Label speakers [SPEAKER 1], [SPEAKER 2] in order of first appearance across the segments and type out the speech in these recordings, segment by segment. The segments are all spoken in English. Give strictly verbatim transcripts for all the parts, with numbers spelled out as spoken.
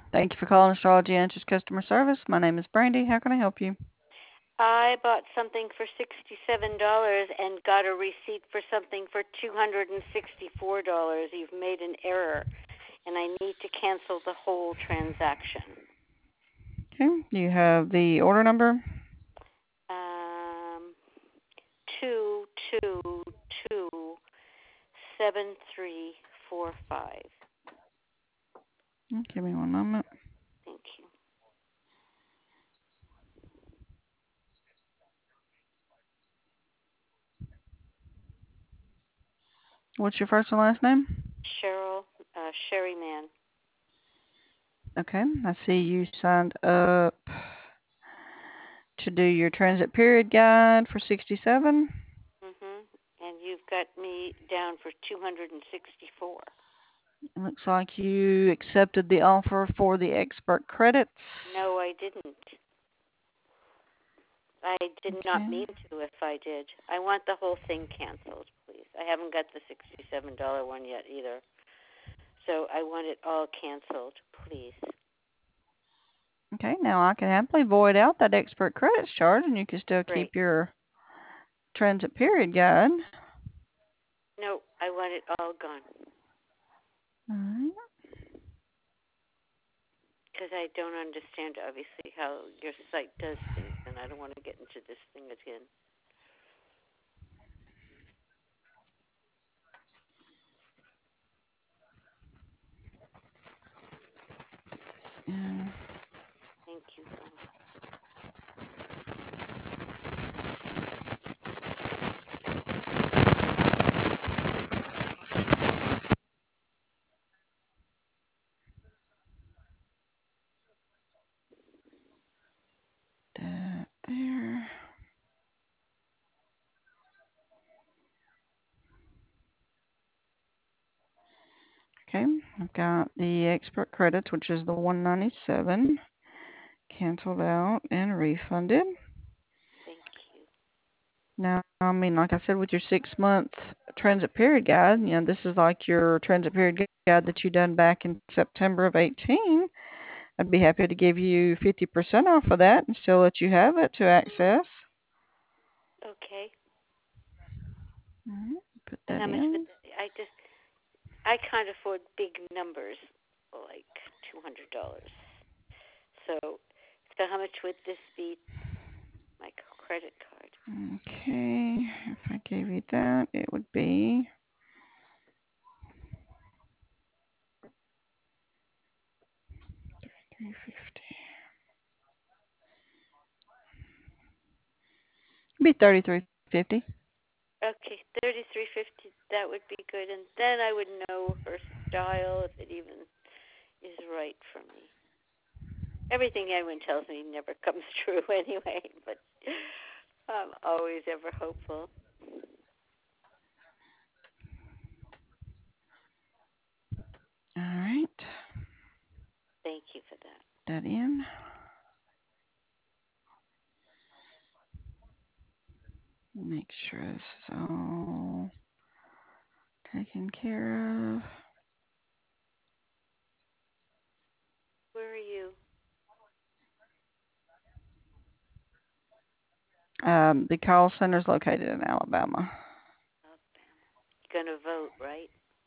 [SPEAKER 1] Thank you for calling Astrology Answers Customer Service. My name is Brandy. How can I help you?
[SPEAKER 2] I bought something for sixty-seven dollars and got a receipt for something for two hundred sixty-four dollars. You've made an error, and I need to cancel the whole transaction.
[SPEAKER 1] Okay. Do you have the order number?
[SPEAKER 2] Um, two two two seven three four five.
[SPEAKER 1] Mm, Give me one moment.
[SPEAKER 2] Thank you.
[SPEAKER 1] What's your first and last name?
[SPEAKER 2] Cheryl, uh, Sherry Man.
[SPEAKER 1] Okay. I see you signed up to do your transit period guide for sixty-seven.
[SPEAKER 2] Mhm. And you've got me down for two hundred sixty-four.
[SPEAKER 1] It looks like you accepted the offer for the expert credits.
[SPEAKER 2] No, I didn't. I did not
[SPEAKER 1] Okay.
[SPEAKER 2] mean to if I did. I want the whole thing canceled, please. I haven't got the sixty-seven dollars one yet either. So I want it all canceled, please.
[SPEAKER 1] Okay. Now I can happily void out that expert credits charge, and you can still
[SPEAKER 2] Great.
[SPEAKER 1] keep your transit period guide.
[SPEAKER 2] No, I want it all gone
[SPEAKER 1] All right.
[SPEAKER 2] because I don't understand, obviously, how your site does things, and I don't want to get into this thing again.
[SPEAKER 1] Yeah.
[SPEAKER 2] Thank you so much.
[SPEAKER 1] That there. Okay, I've got the expert credits, which is the one ninety-seven, canceled out and refunded.
[SPEAKER 2] Thank you.
[SPEAKER 1] Now, I mean, like I said, with your six month transit period guide, you know, this is like your transit period guide that you done back in September of eighteen. I'd be happy to give you fifty percent off of that and still let you have it to access.
[SPEAKER 2] Okay.
[SPEAKER 1] All right, put
[SPEAKER 2] And
[SPEAKER 1] that
[SPEAKER 2] how much would
[SPEAKER 1] in.
[SPEAKER 2] that, I just, I can't afford big numbers like two hundred dollars. So, so how much would this be? My credit card.
[SPEAKER 1] Okay, if I gave you that, it would be three fifty. It'd be thirty-three fifty.
[SPEAKER 2] Okay, thirty-three fifty. That would be good, and then I would know her style if it even is right for me. Everything Edwin tells me never comes true anyway, but I'm always ever hopeful.
[SPEAKER 1] All right,
[SPEAKER 2] Thank you for that.
[SPEAKER 1] that in. Make sure this is all taken care of.
[SPEAKER 2] Where are you?
[SPEAKER 1] Um, the call center is located in Alabama.
[SPEAKER 2] Alabama. You're gonna vote, right?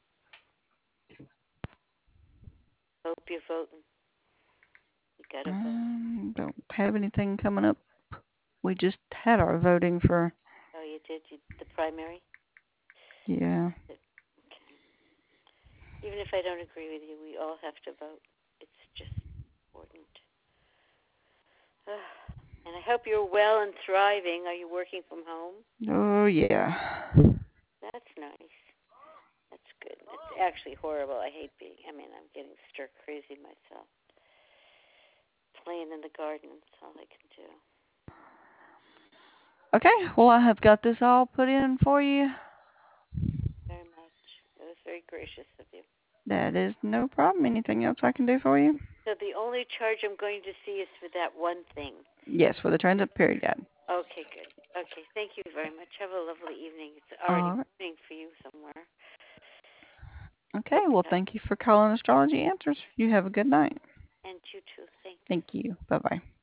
[SPEAKER 2] Hope you're voting. You gotta vote.
[SPEAKER 1] Um, don't have anything coming up. We just had our voting for,
[SPEAKER 2] Oh, you did. You, the primary.
[SPEAKER 1] yeah.
[SPEAKER 2] Okay. Even if I don't agree with you, we all have to vote. It's just important. And I hope you're well and thriving. Are you working from home?
[SPEAKER 1] Oh, yeah.
[SPEAKER 2] That's nice. That's good. It's actually horrible. I hate being, I mean, I'm getting stir crazy myself. Playing in the garden, that's all I can do.
[SPEAKER 1] Okay, well, I have got this all put in for you.
[SPEAKER 2] Very much. It was very gracious of you.
[SPEAKER 1] That is no problem. Anything else I can do for you?
[SPEAKER 2] So the only charge I'm going to see is for that one thing.
[SPEAKER 1] Yes, for the transit period guide.
[SPEAKER 2] Okay, good. Okay, thank you very much. Have a lovely evening. It's already
[SPEAKER 1] All right.
[SPEAKER 2] morning for you somewhere.
[SPEAKER 1] Okay, well,
[SPEAKER 2] Okay.
[SPEAKER 1] thank you for calling Astrology Answers. You have a good night.
[SPEAKER 2] And you too. Thank you.
[SPEAKER 1] Thank you. Bye bye.